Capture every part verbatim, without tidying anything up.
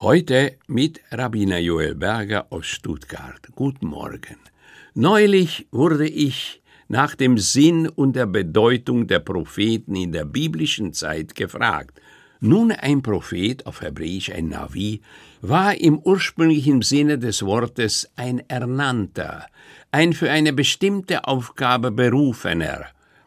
Heute mit Rabbiner Joel Berger aus Stuttgart. Guten Morgen. Neulich wurde ich nach dem Sinn und der Bedeutung der Propheten in der biblischen Zeit gefragt. Nun, ein Prophet, auf Hebräisch ein Navi, war im ursprünglichen Sinne des Wortes ein Ernannter, ein für eine bestimmte Aufgabe Berufener.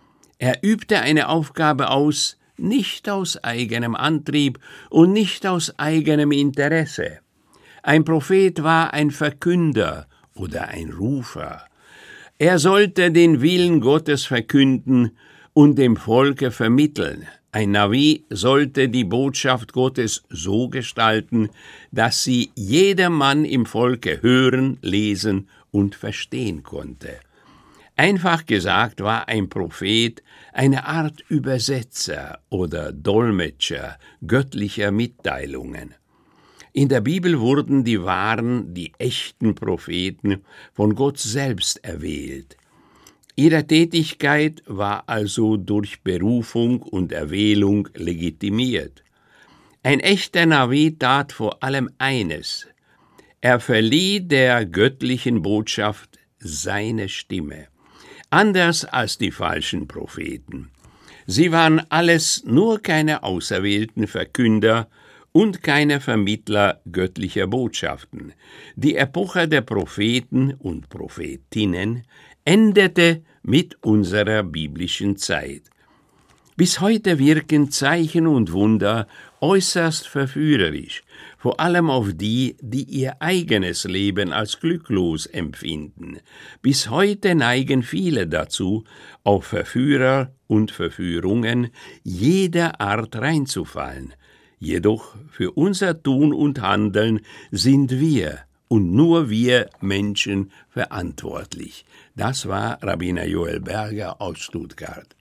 Er übte eine Aufgabe aus, nicht aus eigenem Antrieb und nicht aus eigenem Interesse. Ein Prophet war ein Verkünder oder ein Rufer. Er sollte den Willen Gottes verkünden und dem Volke vermitteln. Ein Navi sollte die Botschaft Gottes so gestalten, dass sie jedermann im Volke hören, lesen und verstehen konnte. Einfach gesagt war ein Prophet eine Art Übersetzer oder Dolmetscher göttlicher Mitteilungen. In der Bibel wurden die wahren, die echten Propheten von Gott selbst erwählt. Ihre Tätigkeit war also durch Berufung und Erwählung legitimiert. Ein echter Navi tat vor allem eines: Er verlieh der göttlichen Botschaft seine Stimme. Anders als die falschen Propheten. Sie waren alles nur keine auserwählten Verkünder und keine Vermittler göttlicher Botschaften. Die Epoche der Propheten und Prophetinnen endete mit unserer biblischen Zeit. Bis heute wirken Zeichen und Wunder äußerst verführerisch, vor allem auf die, die ihr eigenes Leben als glücklos empfinden. Bis heute neigen viele dazu, auf Verführer und Verführungen jeder Art reinzufallen. Jedoch für unser Tun und Handeln sind wir und nur wir Menschen verantwortlich. Das war Rabbiner Joel Berger aus Stuttgart.